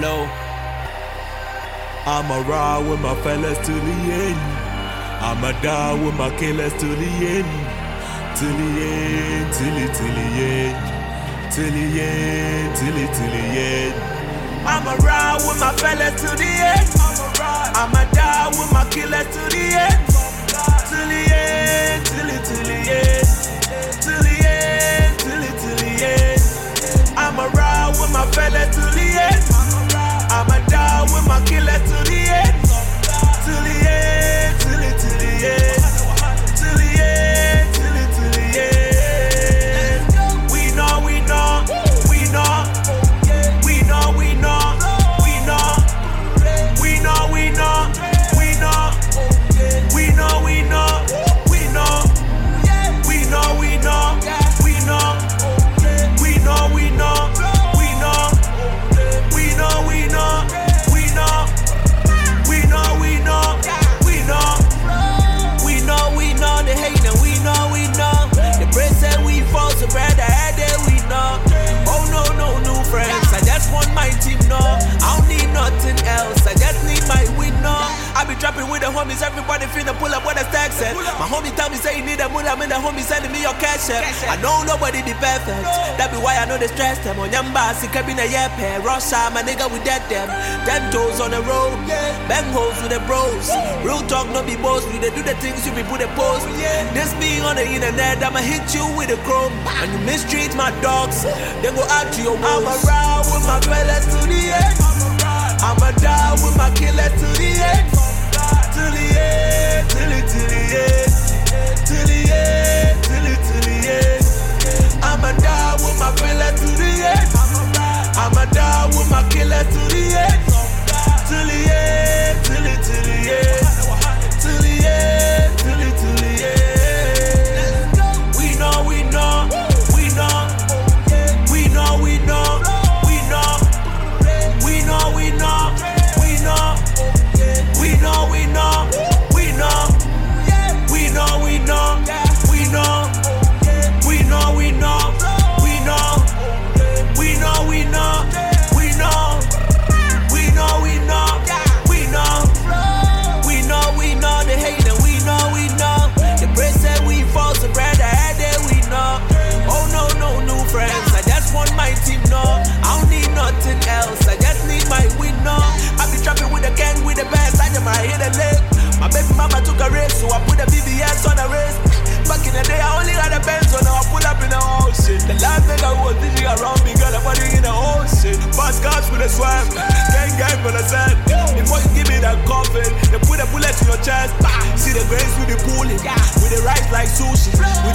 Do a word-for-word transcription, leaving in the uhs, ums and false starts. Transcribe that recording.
flow. I'ma ride with my fellas to the end. I'ma die with my killers to the end. Till the end, till it, till the end. Till the end, till it, till the end. I'ma ride with my fellas to the end. I'ma die with my killers to the end. Till the end, till it, till the end. Till the end, till it, till the end. I'ma ride with my fellas to the end. I'ma die with my killer to the end. Till the end, till it, till the end. Till the end, till it, till the end. We know, we know, we know. We know, we know, we know. We know, we know, we know. We know, we know, we know. We know, we know, we know. We know, we know, we know. We know, we know, we know. We know, we know, we know. We know, we know the hate and we know, we know. The praise that we fall so bad that day we know. Oh no, no new friends. I just want my team no. I don't need nothing else. I just need my win no. I be trapping with the homies, everybody finna pull up what the stack said. My homie tell me say you need a mullah, man the homie sending me your cash app. I know nobody be perfect. That be why I know they stress them. On Yamba, see cabin a year pair. Russia, my nigga we dead them. Ten toes on the road, bang holes with the bros. Real talk no be boss. We they do the things you be put a post. This be on the internet, I'ma hit you with a chrome. And you mistreat my dogs, then go out to your wolves. I'ma ride with my fellas to the end. I'ma die with my killer to the end. Till the end, till it, till the end. Till the end, till it, till the end. I'ma die with my fella to the end. I'ma die with my killer to the end. Till the end, till it, till the end. Till the end, till it, till the end. We know, we know, we know. We know, we know, we know. We know, we know, we know. We know, we know, we know. We know, we know, we know. We know, we know, we know. We know, we know, we know. We know, we know, we know. We know, we know the hate and we know, we know. The praise that we fall so bad that day we know. Oh no, no new friends. I just want my team no. I don't need nothing else. I just need my win no. I be trapping with the gang with the best. I just might hit a leg. My baby mama took a risk, so I put a B B S on the wrist. Back in the day, I only had a Benz, so now I pull up in the ocean. The last nigga was teaching around me, girl, I'm putting in the ocean. Fast cars with a swag, gang gang for the sand. Before you give me that coffin, they put a bullet in your chest. See the grains with the pooling, with the rice like sushi. We